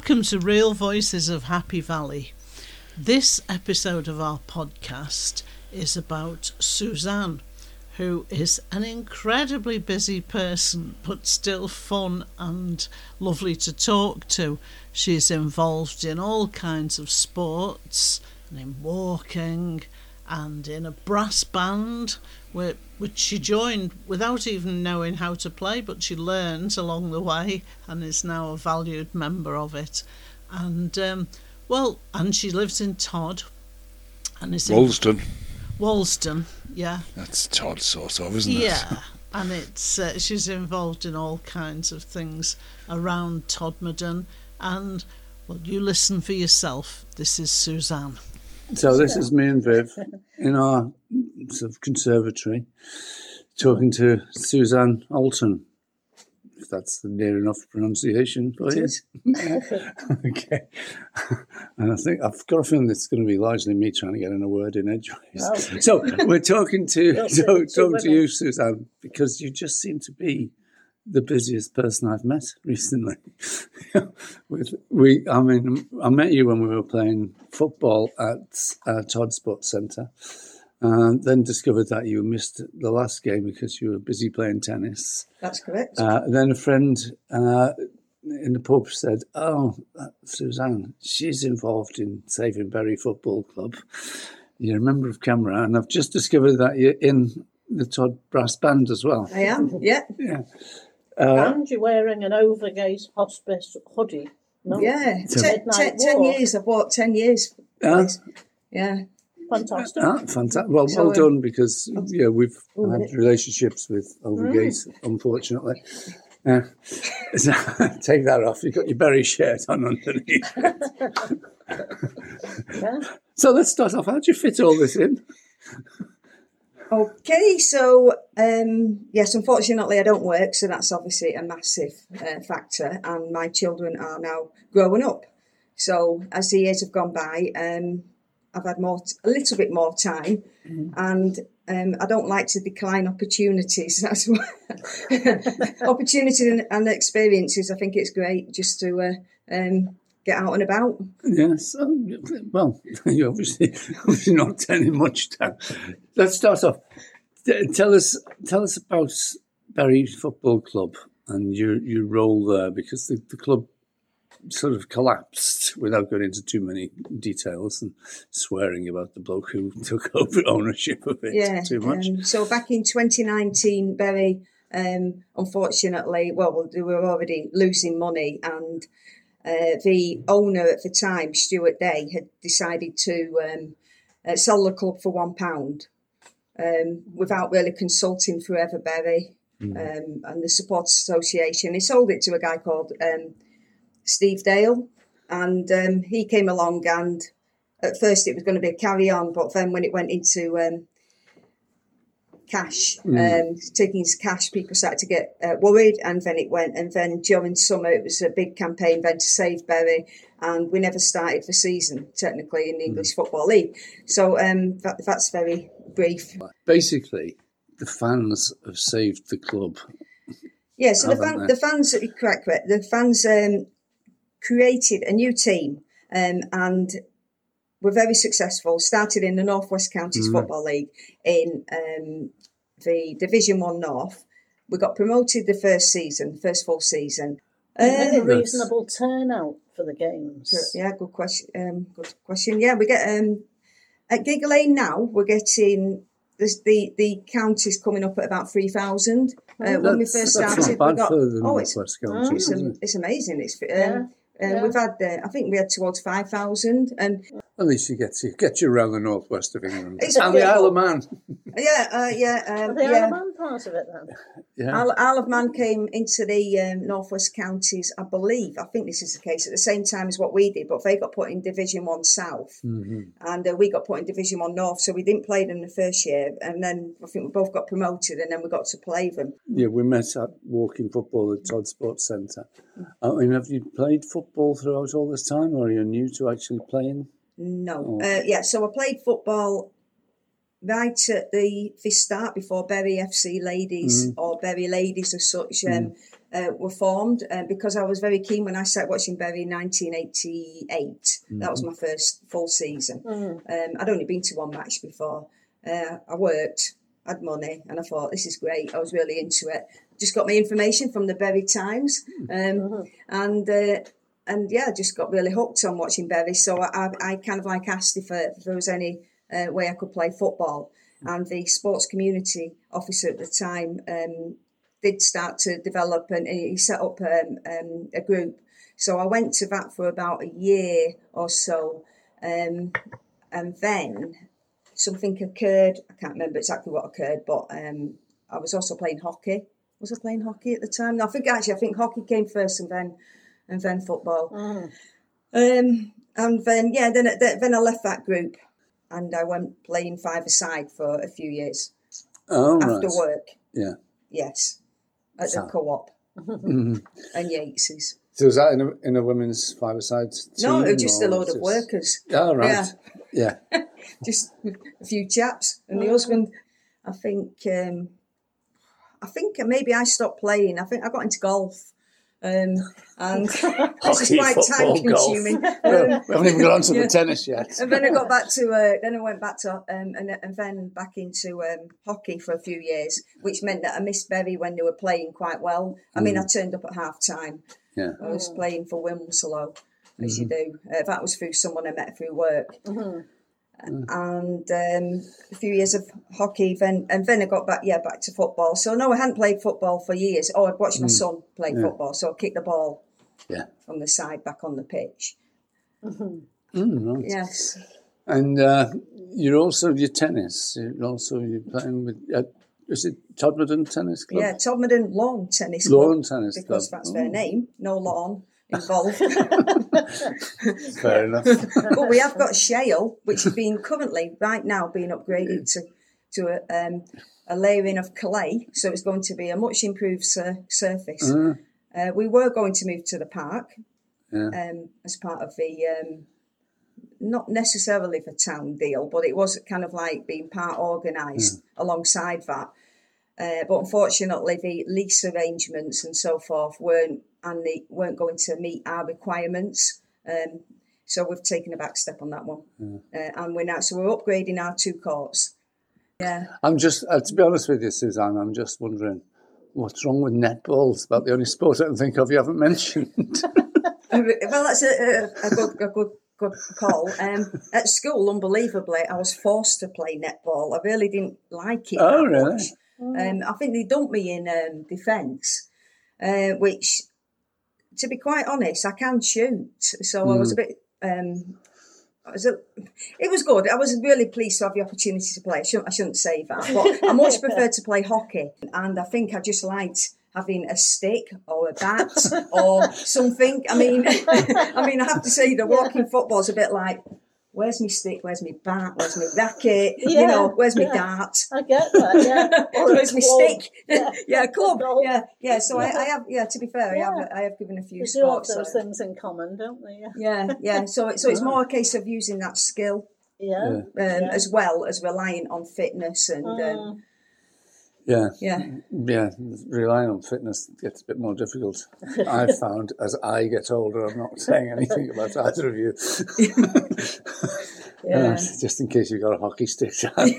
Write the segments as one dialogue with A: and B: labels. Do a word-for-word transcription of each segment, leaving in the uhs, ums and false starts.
A: Welcome to Real Voices of Happy Valley. This episode of our podcast is about Suzanne, who is an incredibly busy person, but still fun and lovely to talk to. She's involved in all kinds of sports, and in walking, and in a brass band, which she joined without even knowing how to play, but she learned along the way and is now a valued member of it. And, um, well, and she lives in Todd. And is
B: Walsden.
A: In Walsden, yeah.
B: That's Todd, sort of, isn't it?
A: Yeah, and it's uh, she's involved in all kinds of things around Todmorden. And, well, you listen for yourself. This is Suzanne.
C: So this is me and Viv in our sort of conservatory, talking to Suzanne Alton, if that's the near enough pronunciation for you. Okay. And I think I've got a feeling it's going to be largely me trying to get in a word in edgeways. Oh. So we're talking to so, talking to you, Suzanne, because you just seem to be the busiest person I've met recently. With we, I mean, I met you when we were playing football at uh, Todd Sports Centre, and then discovered that you missed the last game because you were busy playing tennis.
D: That's correct.
C: Uh, then a friend uh, in the pub said, "Oh, uh, Suzanne, she's involved in Saving Bury Football Club. You're a member of CAMRA, and I've just discovered that you're in the Todd Brass Band as well."
D: I am, yeah.
C: Yeah.
E: Uh, and you're wearing an Overgate Hospice hoodie. No?
D: Yeah, ten, ten, ten years. I've worked ten years.
C: Uh,
D: yeah.
E: Fantastic.
C: Ah, fantastic. Well,
D: So,
C: well done, because yeah, we've
D: oh,
C: had relationships with Overgate, mm. unfortunately. Yeah. So, take that off. You've got your Bury shirt on underneath.
E: Yeah.
C: So let's start off. How do you fit all this in?
D: Okay, so um, yes, unfortunately I don't work, so that's obviously a massive uh, factor, and my children are now growing up. So as the years have gone by, um, I've had more, t- a little bit more time, mm-hmm. and um, I don't like to decline opportunities. That's why opportunities and, and experiences. I think it's great just to uh, um, get out and about.
C: Yes. Um, well, you're obviously, obviously not turning much down. Let's start off. Tell us, tell us about Bury Football Club and your your role there, because the, the club sort of collapsed, without going into too many details and swearing about the bloke who took over ownership of it
D: yeah,
C: too much.
D: Um, so back in twenty nineteen, Bury, um, unfortunately, well, they were already losing money, and Uh, the owner at the time, Stuart Day, had decided to um, uh, sell the club for one pound um, without really consulting Forever Bury mm. um, and the Supporters Association. He sold it to a guy called um, Steve Dale, and um, he came along, and at first it was going to be a carry-on, but then when it went into um, cash, mm. um, taking cash, people started to get uh, worried, and then it went, and then during summer it was a big campaign then to save Bury, and we never started the season technically in the English mm. Football League. So um, that, that's very brief.
C: Basically, the fans have saved the club.
D: Yeah, so the, fan, the fans, correct, correct, the fans um, created a new team, um, and were very successful. Started in the North West Counties mm. Football League in um, the Division One North. We got promoted the first season, first full season.
E: Uh, a reasonable turnout for the games.
D: Yeah, good question. Um, good question. Yeah, we get um, at Gigg Lane now. We're getting the the, the counties coming up at about three thousand. Uh, when we first started,
C: that's not bad
D: we got
C: for the
D: oh,
C: North
D: it's,
C: West Counties,
D: it's, um, it's amazing. It's um,
E: yeah.
D: Um,
E: yeah.
D: We've had, uh, I think we had towards five thousand. And
C: at least you get you get you around the northwest of England.
D: It's
C: and the Isle of Man.
D: Yeah, uh, yeah. Um,
E: the
D: yeah.
E: Isle of Man part of it then?
C: Yeah.
D: Isle, Isle of Man came into the um, North West Counties, I believe, I think this is the case, at the same time as what we did, but they got put in Division one South, mm-hmm. and uh, we got put in Division one North, so we didn't play them the first year, and then I think we both got promoted, and then we got to play them.
C: Yeah, we met at Walking Football at Todd Sports Centre. I mean, have you played football throughout all this time, or are you new to actually playing?
D: No. Oh. Uh, yeah, so I played football right at the, the start before Bury F C Ladies mm. or Bury Ladies as such. Um, mm. uh, were formed uh, because I was very keen when I started watching Bury in nineteen eighty-eight. Mm-hmm. That was my first full season. Mm-hmm. Um, I'd only been to one match before. Uh, I worked, had money, and I thought, this is great. I was really into it. Just got my information from the Bury Times. Um, mm-hmm. And... Uh, And yeah, I just got really hooked on watching Bury. So I, I kind of like asked if, uh, if there was any uh, way I could play football. And the sports community officer at the time um, did start to develop, and he set up um, um, a group. So I went to that for about a year or so. Um, and then something occurred. I can't remember exactly what occurred, but um, I was also playing hockey. Was I playing hockey at the time? No, I think actually, I think hockey came first and then... and then football. Mm. Um, and then, yeah, then, then I left that group and I went playing five-a-side for a few years.
C: Oh,
D: after
C: right.
D: work.
C: Yeah.
D: Yes. At so. the co-op. Mm-hmm. And Yates's.
C: So was that in a, in a women's five-a-side team?
D: No, it was just a load of just... workers.
C: Oh, right. Yeah.
D: yeah. Just a few chaps. And the husband, I think, um, I think maybe I stopped playing. I think I got into golf. Um, and this is quite time consuming. Um,
C: we haven't even got on to yeah. the tennis yet.
D: And then I got back to, uh, then I went back to, um, and, and then back into um, hockey for a few years, which meant that I missed Bury when they were playing quite well. I mm. mean, I turned up at half time.
C: Yeah.
D: I was playing for Wilmslow, as mm-hmm. you do. Uh, that was through someone I met through work. Mm-hmm. Mm. And um, a few years of hockey, then and then I got back, yeah, back to football. So no, I hadn't played football for years. Oh, I'd watched my mm. son play yeah. football, so I kicked the ball
C: yeah.
D: from the side back on the pitch.
C: Mm-hmm. Mm, right.
D: Yes.
C: And uh, you're also your tennis. You're also you're playing with. Uh, is it Todmorden Tennis Club?
D: Yeah, Todmorden Lawn Tennis Club.
C: Lawn Tennis Club.
D: Because that's oh. their name. No lawn involved.
C: Fair enough.
D: But we have got shale, which is being currently right now being upgraded to to a, um, a layering of clay, so it's going to be a much improved sur- surface. Uh, uh, we were going to move to the park yeah. um, as part of the um, not necessarily the town deal, but it was kind of like being part organised yeah. alongside that. Uh, but unfortunately, the lease arrangements and so forth weren't and they weren't going to meet our requirements. Um, so we've taken a back step on that one. Yeah. Uh, and we're now, so we're upgrading our two courts. Yeah.
C: I'm just, uh, to be honest with you, Suzanne, I'm just wondering what's wrong with netball. It's about the only sport I can think of you haven't mentioned.
D: Well, that's a, a, a good, a good, good call. Um, at school, unbelievably, I was forced to play netball. I really didn't like it.
C: Oh,
D: that
C: really?
D: Much. Um, I think they dumped me in um, defence, uh, which, to be quite honest, I can shoot. So mm. I was a bit. Um, I was a, it was good. I was really pleased to have the opportunity to play. I shouldn't, I shouldn't say that, but I much prefer to play hockey. And I think I just liked having a stick or a bat or something. I mean, I mean, I have to say the walking football's a bit like. Where's my stick? Where's my bat? Where's my racket? Yeah, you know, where's my yeah. dart?
E: I get that, yeah.
D: Or where's my stick?
E: Yeah,
D: yeah club. Yeah, yeah. So I, I have, yeah. To be fair, yeah. I have, I have given a few
E: they
D: sports.
E: They do have those
D: so.
E: things in common, don't they? Yeah,
D: yeah. yeah. So, so it's more a case of using that skill,
E: yeah,
D: um,
E: yeah.
D: as well as relying on fitness and. Mm. Um,
C: Yeah,
D: yeah,
C: yeah. Relying on fitness gets a bit more difficult. I've found as I get older. I'm not saying anything about either of you.
D: yeah.
C: Uh, just in case you've got a hockey stick.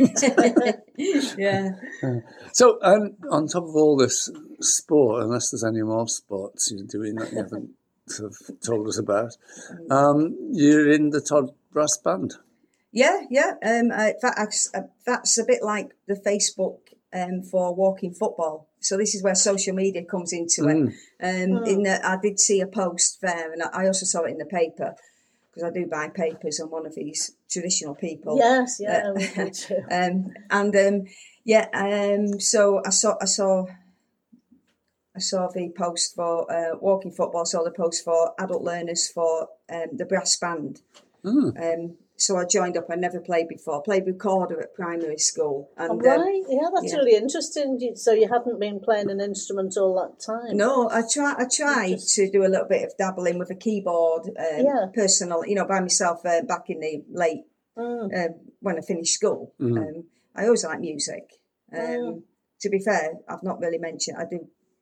D: yeah.
C: So, um, on top of all this sport, unless there's any more sports you're doing that you haven't sort of told us about, um, you're in the Todd Brass Band.
D: Yeah, yeah. Um, uh, that, uh, that's a bit like the Facebook. Um, for walking football. So this is where social media comes into it. Mm. Um, oh. In the, I did see a post there, and I also saw it in the paper, because I do buy papers on one of these traditional people.
E: Yes, yeah,
D: uh,
E: we do too.
D: um, and um, yeah, um, so I saw, I saw, I saw the post for uh, walking football. Saw the post for adult learners for um, the brass band. Mm. Um, So I joined up. I never played before. I played recorder at primary school. And,
E: oh, right, um, yeah, that's yeah. really interesting. So you hadn't been playing an instrument all that time?
D: No, I try. I tried to do a little bit of dabbling with a keyboard, um, yeah. personal, you know, by myself uh, back in the late mm. uh, when I finished school. Mm. Um, I always like music. Um, mm. To be fair, I've not really mentioned. I do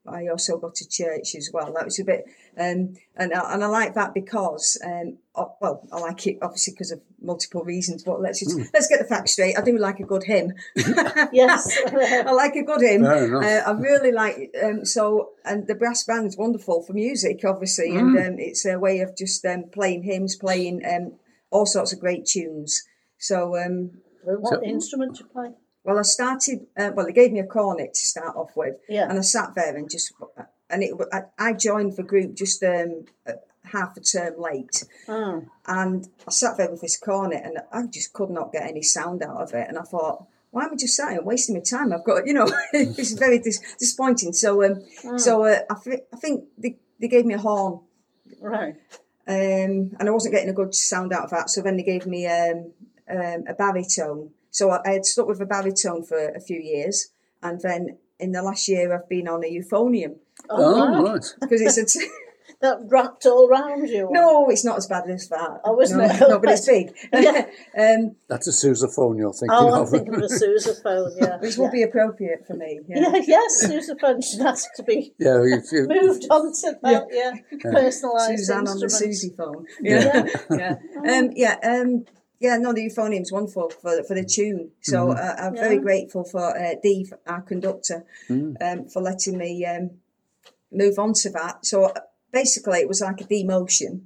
D: I also go to church as well. That was a bit, um, and I, and I like that because, um, oh, well, I like it obviously because of multiple reasons. But let's just
C: Mm.
D: let's get the facts straight. I do like a good hymn.
E: Yes.
D: I like a good hymn.
C: Fair enough.
D: Uh, I really like um, so, and the brass band's wonderful for music, obviously,
C: Mm.
D: and um, it's a way of just um, playing hymns, playing um, all sorts of great tunes. So. Um,
E: What
C: So-
E: instrument do you play?
D: Well, I started. Uh, well, they gave me a cornet to start off with,
E: Yeah.
D: and I sat there and just. And it. I, I joined the group just um, half a term late,
E: Oh.
D: and I sat there with this cornet, and I just could not get any sound out of it. And I thought, why am I just sat here wasting my time? I've got, you know, it's very dis- disappointing. So, um,
E: Oh.
D: so uh, I, th- I think they, they gave me a horn,
E: Right.
D: um, and I wasn't getting a good sound out of that. So then they gave me um, um, a baritone. So I, I had stuck with a baritone for a few years, and then in the last year I've been on a euphonium
E: Oh,
C: Oh,
E: right.
C: right.
D: because it's a t-
E: That wrapped all round you.
D: no, it's not as bad as that.
E: Oh, isn't
D: no,
E: it?
D: No, but it's big.
E: Yeah.
D: um,
C: That's a sousaphone you're thinking
E: Oh, I'm
C: of.
E: thinking of a sousaphone, yeah.
D: which
E: yeah.
D: would be appropriate for me. Yeah.
E: Yeah, yes, sousaphone should ask to be
C: yeah, if you,
E: moved on to that, yeah. Personalised
D: Suzanne on the
E: instrument.
D: Susie phone. Yeah, yeah, um, yeah, um, yeah. No, the euphonium's wonderful for for the tune. So
C: Mhm.
D: uh, I'm very
E: Yeah.
D: grateful for uh, Dave, our conductor,
C: Mm.
D: um, for letting me um, move on to that. So uh, basically, it was like a demotion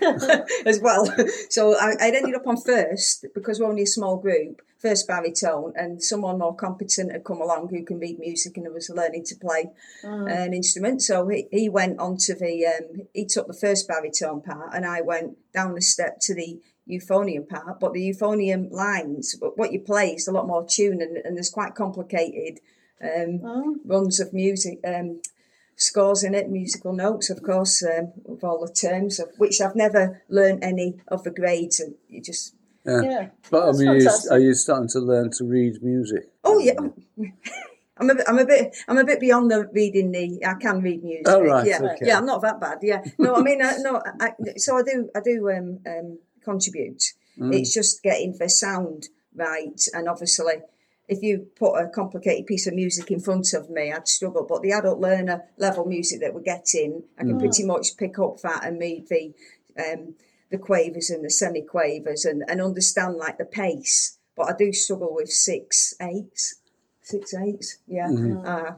D: as well. So I, I ended up on first because we're only a small group. First baritone, and someone more competent had come along who can read music and was learning to play
E: Mm.
D: an instrument. So he, he went on to the, um, he took the first baritone part, and I went down the step to the euphonium part. But the euphonium lines, what you play is a lot more tune, and, and there's quite complicated um,
E: Oh,
D: runs of music, um, scores in it, musical notes, of course, um, with all the terms, of which I've never learned any of the grades, and you just,
C: yeah.
E: yeah.
C: But I
E: That's
C: mean, are you,
E: fantastic.
C: are you starting to learn to read music?
D: oh yeah. I'm a bit, I'm a bit, I'm a bit beyond the reading the. I can read music.
C: Oh, right,
D: Yeah,
C: okay.
D: yeah. I'm not that bad. Yeah. No, I mean, I, no. I, so I do, I do um, um, contribute.
C: Mm.
D: It's just getting the sound right, and obviously, if you put a complicated piece of music in front of me, I'd struggle. But the adult learner level music that we're getting, I can
C: Mm.
D: pretty much pick up that and read the, um, the quavers and the semi-quavers, and, and understand like the pace. But I do struggle with six eights. Six eights, yeah,
C: Mhm.
D: uh,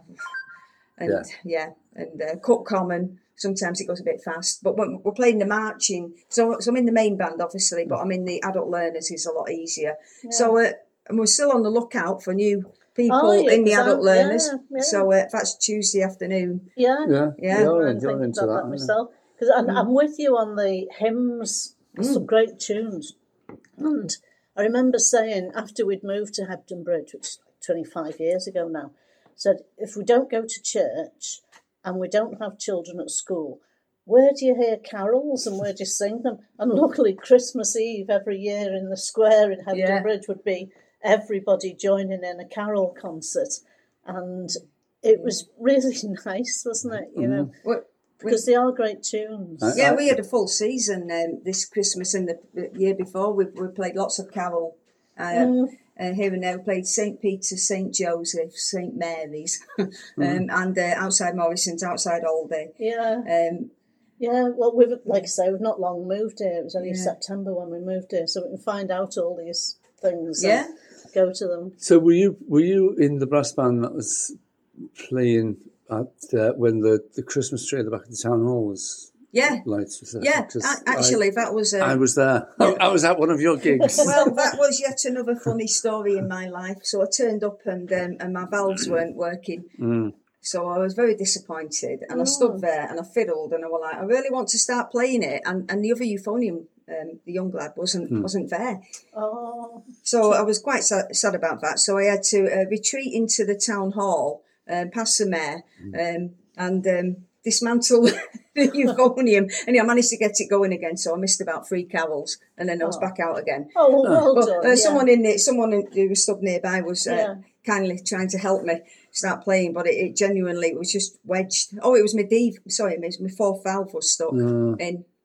D: and
C: Yeah.
D: yeah, and uh, cut common. Sometimes it goes a bit fast, but when we're playing the marching, so so I'm in the main band obviously, but I'm in the adult learners is a lot easier.
E: Yeah.
D: So uh, and we're still on the lookout for new people
E: Are you?
D: in the
E: 'Cause
D: adult
E: I'm-
D: learners.
E: yeah, yeah.
D: So uh, that's Tuesday afternoon.
E: yeah.
C: Yeah,
D: Yeah.
C: you're,
E: I'm
C: in- you're
E: thinking
C: into
E: about
C: that.
E: that
C: aren't you?
E: myself. Because I'm, I'm with you on the hymns, There's some great tunes. And I remember saying, after we'd moved to Hebden Bridge, which is like twenty-five years ago now, said, if we don't go to church and we don't have children at school, where do you hear carols and where do you sing them? And luckily, Christmas Eve every year in the square in Hebden
D: Yeah.
E: Bridge would be everybody joining in a carol concert. And it was really nice, wasn't it? You know,
D: Well,
E: because they are great tunes.
C: I-
D: yeah, we had a full season um, this Christmas and the, the year before. We, we played lots of carol. Uh,
E: Mm.
D: uh, here and there, we played Saint Peter's, Saint Joseph's, Saint Mary's, um, and uh, outside Morrison's, outside Aldi.
E: Yeah.
D: Um,
E: Yeah, well, we've like I say, we've not long moved here. It was only
D: Yeah.
E: September when we moved here, so we can find out all these things.
D: Yeah.
E: and go to them.
C: So were you were you in the brass band that was playing at uh, when the, the Christmas tree at the back of the town hall was
D: yeah,
C: lights? Was there?
D: yeah.
C: 'Cause
D: a- Actually, that was.
C: I,
D: Uh,
C: I was there. I, I was at one of your gigs.
D: well, that was yet another funny story in my life. So I turned up and um, and my valves weren't working.
C: Mm.
D: So I was very disappointed, and I
E: Oh.
D: stood there and I fiddled, and I was like, I really want to start playing it, and, and the other euphonium, um, the young lad, wasn't wasn't there.
E: Oh,
D: So I was quite sad, sad about that. So I had to uh, retreat into the town hall, um, past the mayor, um, and um, dismantle the euphonium. And I managed to get it going again. So I missed about three carols, and then I was
E: Oh.
D: back out again.
E: oh, well
D: But
E: done.
D: uh,
E: yeah.
D: someone in it, someone in- who was stood nearby was uh,
E: Yeah.
D: kindly trying to help me start playing, but it, it genuinely was just wedged. Oh, it was my D. Sorry, my, my fourth valve was stuck
C: Mm.
D: in.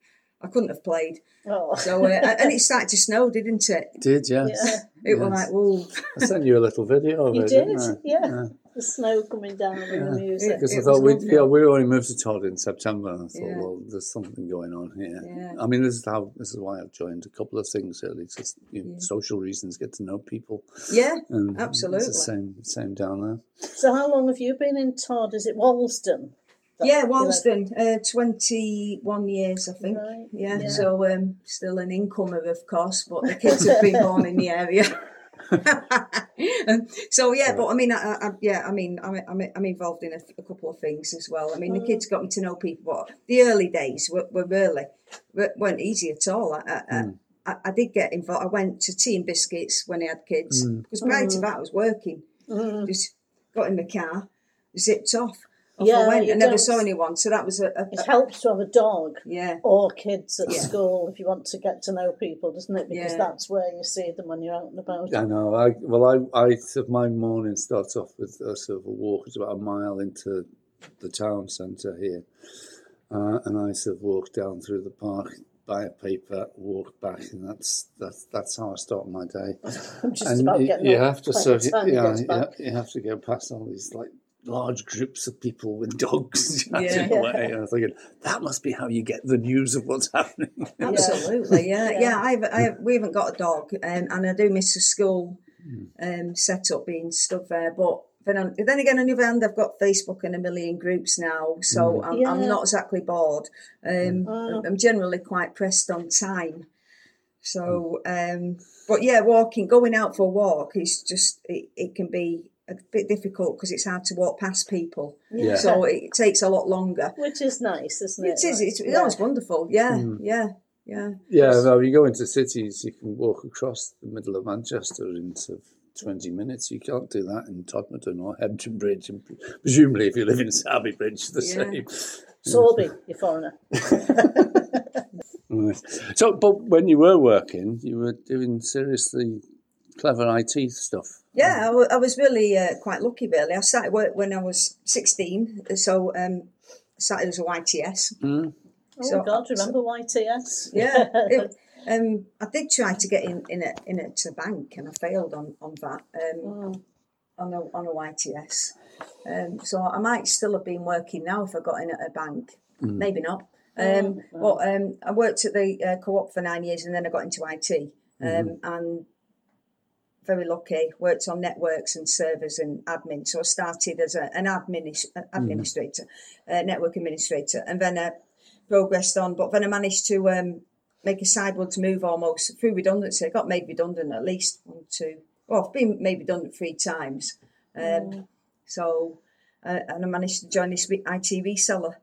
D: I couldn't have played.
E: Oh.
D: So, uh, and it started to snow, didn't it?
C: Did, yes.
E: Yeah.
D: It
C: Yes.
D: was like, whoa.
C: I sent you a little video of
E: You
C: it,
E: did,
C: didn't I?
E: yeah. The snow coming down with the music.
C: Because I
D: It
C: thought
D: was
C: we,
D: lovely.
C: yeah, we only moved to Todd in September, and I thought,
D: Yeah.
C: well, there's something going on here.
D: Yeah.
C: I mean, this is how this is why I've joined a couple of things. Really, it's just you know,
D: Yeah.
C: social reasons, get to know people.
D: Yeah,
C: And
D: absolutely.
C: It's the same, same down there.
E: So how long have you been in Todd? Is it Walsden? That-
D: Yeah, Walsden, uh, twenty-one years, I think.
E: Right,
D: Yeah,
E: yeah.
D: so um, still an incomer, of course, but the kids have been born in the area. Um, so yeah, but I mean, I, I, yeah, I mean, I'm, I'm, I'm involved in a, a couple of things as well. I mean, the kids got me to know people, but the early days were, were really weren't easy at all. I, I,
C: Mm.
D: I, I did get involved. I went to Tea and Biscuits when I had kids because prior to that I was working.
E: Mm.
D: Just got in the car, zipped off. Off
E: Yeah,
D: I went.
E: you
D: I never
E: don't-
D: saw anyone, so that was a, a,
E: It
D: a
E: helps to have a dog
D: yeah.
E: or kids at
D: Yeah.
E: school if you want to get to know people, doesn't it? Because
D: Yeah.
E: that's where you see them when you're out and about.
C: I know. I well, I, I sort of my morning starts off with a sort of a walk. It's about a mile into the town centre here, uh, and I sort of walk down through the park, buy a paper, walk back, and that's that's that's how I start my day.
E: I'm just
C: And
E: about
C: you,
E: getting
C: you
E: up
C: have to
E: by
C: sort
E: the
C: of
E: time he
C: yeah,
E: gets
C: you,
E: back.
C: you have to go past all these like large groups of people with dogs chatting
D: Yeah.
C: away. And I was thinking that must be how you get the news of what's happening.
D: Absolutely, yeah,
E: Yeah.
D: yeah. I've, I have, we haven't got a dog, um, and I do miss the school um, setup being stuff there. But then, on, then again, on the other hand, I've got Facebook and a million groups now, so I'm, I'm
E: Yeah.
D: not exactly bored. Um,
E: Mm.
D: I'm generally quite pressed on time. So, um, but yeah, walking, going out for a walk is just it, it can be a bit difficult because it's hard to walk past people.
C: Yeah.
D: So it takes a lot longer.
E: Which is nice, isn't it?
D: It is. It's,
E: Yeah.
D: it's wonderful. Yeah, yeah, yeah.
C: Yeah, well, you go into cities, you can walk across the middle of Manchester in sort of twenty minutes. You can't do that in Todmorden or Hebden Bridge. And presumably, if you live in Sarby Bridge, the
D: Yeah.
C: same.
E: Sorby, you foreigner.
C: Right. So, but when you were working, you were doing seriously clever I T stuff.
D: Yeah, I, w- I was really uh, quite lucky, really. I started work when I was sixteen, so um, I started as a Y T S.
C: Mm.
E: Oh,
D: So-
E: God, remember Y T S?
D: Yeah, it, um, I did try to get in in a in a to bank, and I failed on on that um,
E: Mm.
D: on a on a Y T S. Um, so I might still have been working now if I got in at a bank. Maybe not. Um, But um, I worked at the uh, co-op for nine years, and then I got into I T. Um, And very lucky, worked on networks and servers and admin. So I started as a, an administ- administrator, uh, network administrator, and then I progressed on. But then I managed to um, make a sideways move almost through redundancy. I got made redundant at least one, two. Well, I've been made redundant three times. Um, So, uh, and I managed to join this I T reseller.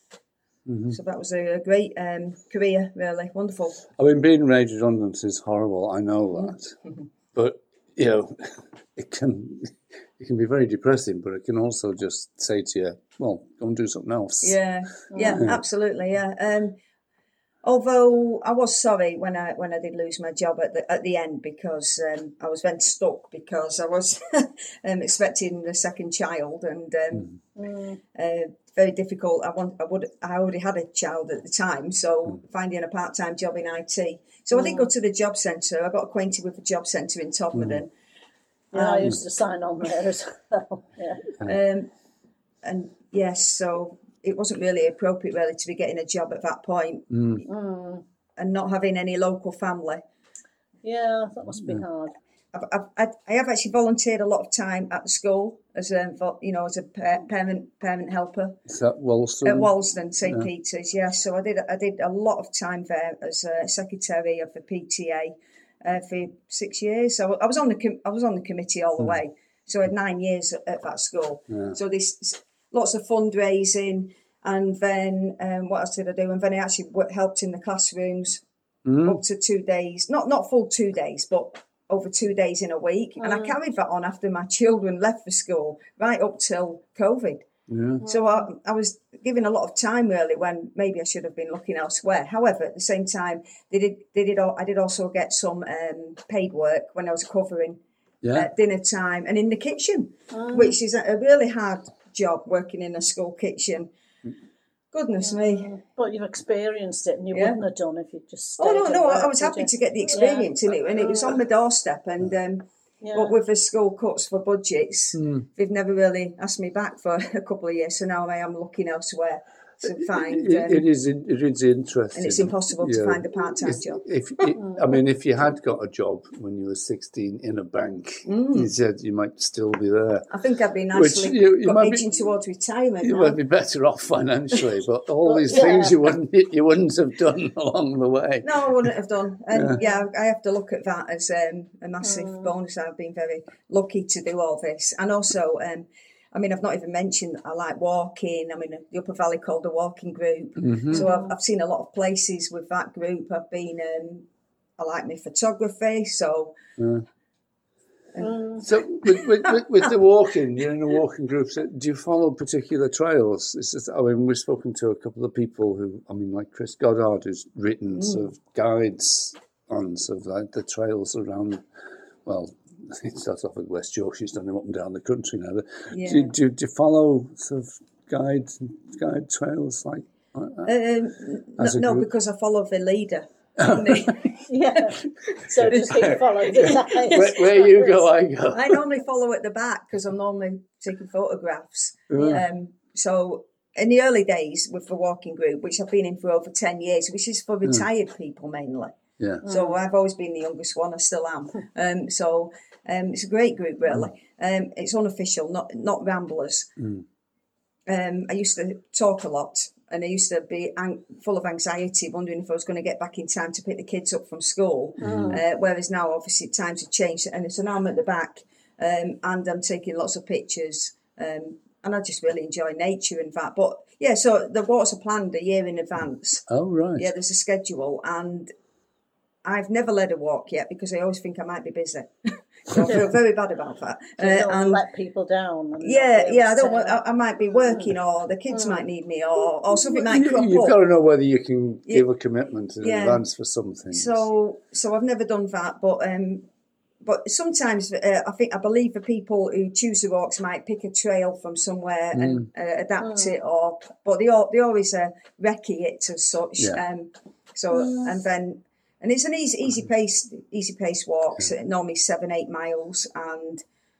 D: So that was a, a great um, career, really wonderful.
C: I mean, being made redundant is horrible. I know that, but you know, it can it can be very depressing. But it can also just say to you, "Well, go and do something else."
D: Yeah, yeah, absolutely, yeah. Um, although I was sorry when I when I did lose my job at the at the end because um, I was then stuck because I was um, expecting a second child and um,
E: Mm.
D: uh, very difficult. I want I would I already had a child at the time, so finding a part time job in I T. So I did go to the job centre. I got acquainted with the job centre in Todmorden.
E: Yeah, I used to sign on there as well. Yeah.
D: Um, and yes, so it wasn't really appropriate really to be getting a job at that point
E: Mm.
D: and not having any local family.
E: Yeah, that must be hard.
D: I've, I've, I- I have actually volunteered a lot of time at the school as a, vo- you know, as a pa- parent parent helper
C: Is that Walston?
D: at Walsden, Saint Peter's. Yeah, so I did I did a lot of time there as a secretary of the P T A uh, for six years. So I was on the com- I was on the committee all the way. So I had nine years at, at that school.
C: Yeah.
D: So this lots of fundraising, and then um, what else did I do? And then I actually wo- helped in the classrooms
C: Mm.
D: up to two days, not not full two days, but over two days in a week. And I carried that on after my children left for school, right up till COVID.
C: Yeah.
D: So I, I was given a lot of time really when maybe I should have been looking elsewhere. However, at the same time, they did, they did, al- I did also get some um, paid work when I was covering
C: Yeah.
D: at dinner time and in the kitchen, which is a, a really hard job working in a school kitchen. Goodness me.
E: But you've experienced it, and you
D: Yeah.
E: wouldn't have done if you just.
D: Oh, no,
E: stayed
D: no,
E: at
D: I
E: work,
D: was
E: did
D: happy
E: you?
D: to get the experience in it, and it was on my doorstep. And um,
E: Yeah.
D: But with the school cuts for budgets,
C: Mm.
D: they've never really asked me back for a couple of years. So now I am looking elsewhere to find.
C: It,
D: Um,
C: it is in- it is interesting,
D: and it's impossible to
C: Yeah.
D: find a part-time
C: If-
D: job.
C: If, it, I mean, if you had got a job when you were sixteen in a bank,
D: Mm.
C: you said you might still be there.
D: I think I'd be
C: Which
D: nicely
C: you- you
D: got
C: might be-
D: edging towards retirement
C: You
D: now.
C: might be better off financially, but all
E: Well,
C: these
E: yeah.
C: things you wouldn't you wouldn't have done along the way.
D: No, I wouldn't have done. And yeah, I have to look at that as um, a massive
E: Mm.
D: bonus. I've been very lucky to do all this. And also, um, I mean, I've not even mentioned I like walking. I'm in the Upper Valley called the Walking Group.
C: Mm-hmm.
D: So I've, I've seen a lot of places with that group. I've been, um, I like my photography. So
C: So with, with, with, with the walking, you're in a walking group. So do you follow particular trails? It's just, I mean, we've spoken to a couple of people who, I mean, like Chris Goddard, who's written sort of guides on sort of like the trails around. Well, it starts off with West Yorkshire. He's done them up and down the country now. But
D: yeah.
C: do, do, do you follow sort of guide guide trails like, like that?
D: Um,
C: As a
D: no, no,
C: group?
D: because I follow the leader.
E: Yeah. So just keep following the lines.
C: Where, where you go, I go.
D: I normally follow at the back because I'm normally taking photographs.
C: Yeah.
D: Um, so in the early days with the walking group, which I've been in for over ten years, which is for retired people mainly.
C: Yeah.
D: So I've always been the youngest one. I still am. Um, so um, it's a great group, really. Um, it's unofficial, not not ramblers.
C: Mm.
D: Um, I used to talk a lot, and I used to be ang- full of anxiety, wondering if I was going to get back in time to pick the kids up from school. Uh, whereas now, obviously, times have changed, and so now I'm at the back, um, and I'm taking lots of pictures. Um, and I just really enjoy nature and that. But yeah, so the walks are planned a year in advance.
C: Oh, right.
D: Yeah, there's a schedule, and I've never led a walk yet because I always think I might be busy. So I feel very bad about that.
E: You don't
D: Uh, and
E: let people down. And not
D: yeah,
E: be able
D: yeah, I
E: to
D: don't
E: say
D: want. I,
E: that.
D: I might be working, or the kids might need me, or or something might
C: You,
D: crop
C: you've
D: up.
C: got to know whether you can
D: Yeah.
C: give a commitment in
D: Yeah.
C: advance for some things.
D: So, so I've never done that, but um, but sometimes uh, I think I believe the people who choose the walks might pick a trail from somewhere and uh, adapt it, or but they all they always uh, recce it as such.
C: Yeah.
D: Um, so and then. And it's an easy, easy pace, easy pace walks. Yeah. Normally seven, eight miles, and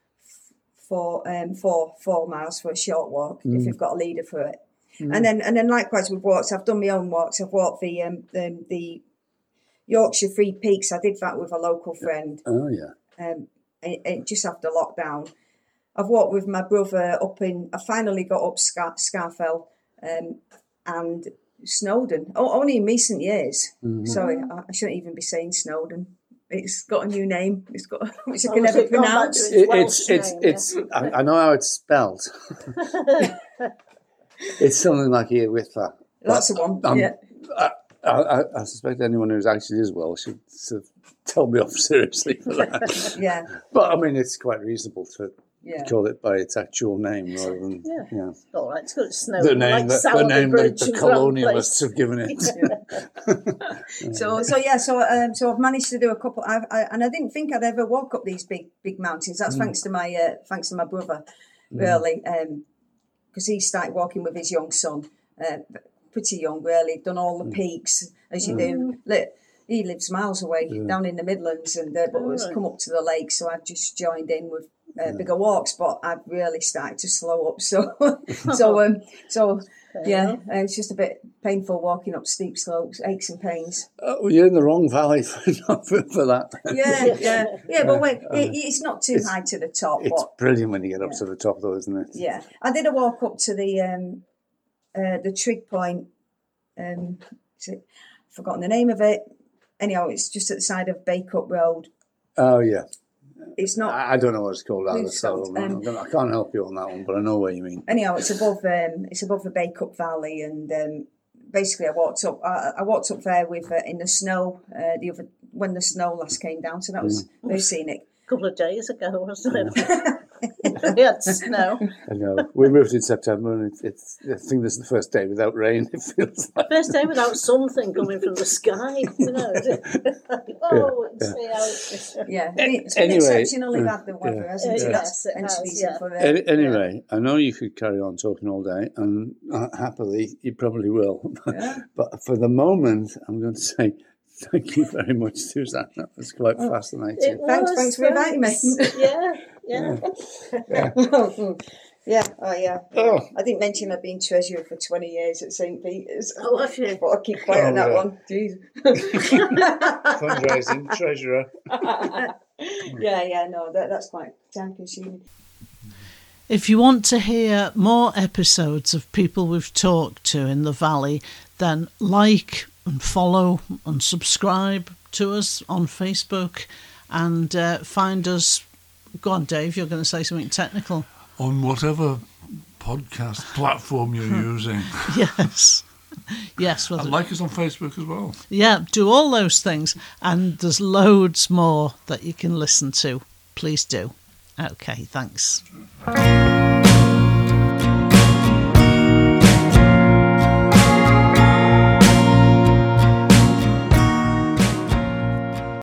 D: four, um, four, four miles for a short walk
C: Mm.
D: if you've got a leader for it. Mm. And then, and then likewise with walks, I've done my own walks. I've walked the um, the, the Yorkshire Free Peaks. I did that with a local friend,
C: Oh, yeah.
D: um, and, and just after lockdown. I've walked with my brother up in. I finally got up Scar- Scarfell, um, and Snowdon. Oh, only in recent years.
C: Mm-hmm.
D: Sorry, I, I shouldn't even be saying Snowdon. It's got a new name. It's got which I
E: Oh,
D: can
E: has
D: never
E: it gone back
D: pronounce.
E: to
C: It,
E: Welsh
C: it's it's
E: name,
C: it's. I, I know how it's spelled. It's something like Earwitha.
D: That's the one.
C: Um,
D: yeah.
C: I, I, I suspect anyone who's actually is Welsh should sort of tell me off seriously for that.
D: Yeah.
C: But I mean, it's quite reasonable to
D: Yeah.
C: call it by its actual name rather than
E: Yeah.
C: yeah.
E: All right, it's got snow.
C: the name
E: like
C: that the
E: Sowerby
C: name that
E: Bridge
C: the
E: and Grand
C: colonialists
E: Place.
C: have given it.
D: So so yeah. So um, so I've managed to do a couple. I've, I and I didn't think I'd ever walk up these big big mountains. That's thanks to my uh, thanks to my brother, really, because he started walking with his young son, uh, pretty young, really. Done all the peaks as you do. Look, he lives miles away down in the Midlands, and uh, but
E: Oh,
D: has
E: right.
D: come up to the lake. So I've just joined in with. Uh, bigger walks, but I've really started to slow up. So, so, um, so, yeah, uh, it's just a bit painful walking up steep slopes, aches and pains.
C: Oh, well, you're in the wrong valley for, for that.
D: Yeah, yeah, yeah. But wait, it, it's not too high to the top.
C: It's
D: But
C: brilliant when you get up to the top, though, isn't it?
D: yeah, I did a walk up to the um, uh, the Trig Point. Um, is it, I've forgotten the name of it. Anyhow, it's just at the side of Bacup Road.
C: Oh, yeah.
D: It's not.
C: I I don't know what it's called either,
D: It's
C: so
D: called,
C: I'm
D: um,
C: gonna- I can't help you on that one, but I know what you mean.
D: Anyhow, it's above um, it's above the Bacup Valley, and um, basically I walked up. I, I walked up there with uh, in the snow. Uh, the other when the snow last came down, so that was very scenic.
E: A couple of days ago, wasn't it? We had snow.
C: I know. We moved in September, and it, it's. I think this is the first day without rain. It feels like.
E: First day without something coming from the sky, you know. Oh,
C: Yeah,
E: see how it's...
D: Yeah, it's been
C: Anyway,
D: exceptionally bad, the weather,
C: yeah.
D: hasn't it?
E: Yes,
D: That's
E: it
D: hence
E: has,
D: reason
E: yeah.
D: for it.
C: Any- Anyway, I know you could carry on talking all day, and uh, happily you probably will.
D: Yeah.
C: But for the moment, I'm going to say thank you very much, Suzanne. That was quite fascinating.
E: It
D: Thanks-
E: was,
D: thanks for inviting me.
E: thanks. Yeah, yeah.
D: Yeah, oh yeah.
C: Oh.
D: I didn't mention I've been treasurer for twenty years at Saint Peter's.
E: Oh, have you?
D: But I keep quiet
C: Oh,
D: on that
C: yeah.
D: one. Jeez.
C: Fundraising, treasurer.
D: yeah, yeah, no, that, that's quite time consuming.
A: If you want to hear more episodes of people we've talked to in the Valley, then like and follow and subscribe to us on Facebook, and uh, find us. Go on, Dave, you're going to say something technical.
B: On whatever podcast platform you're using.
A: Yes. Yes. Well,
B: And like us on Facebook as well.
A: yeah, do all those things. And there's loads more that you can listen to. Please do. Okay, thanks.